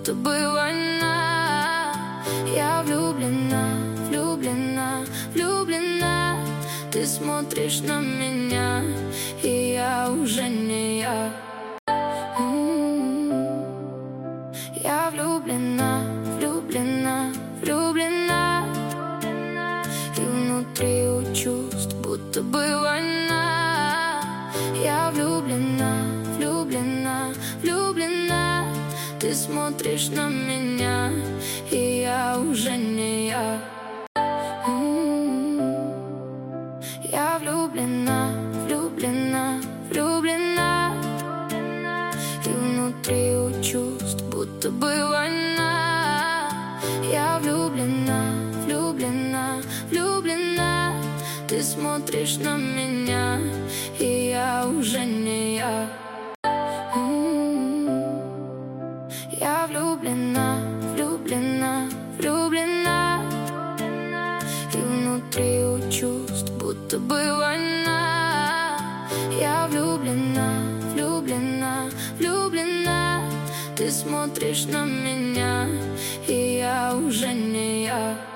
будто бы война. Я влюблена, влюблена, влюблена. Ты смотришь на меня, и я уже не я. Я влюблена, влюблена, влюблена. И внутри у чувств будто бы война. Я влюблена, влюблена, влюблена. Ты смотришь на меня, и я уже не я. Я влюблена, влюблена, влюблена. И внутри у чувств будто бы война. Я влюблена, влюблена, влюблена. Ты смотришь на меня, и я уже не я. Я влюблена, влюблена, влюблена. И внутри у чувств будто бы война. Я влюблена, влюблена, влюблена. Ты смотришь на меня, и я уже не я.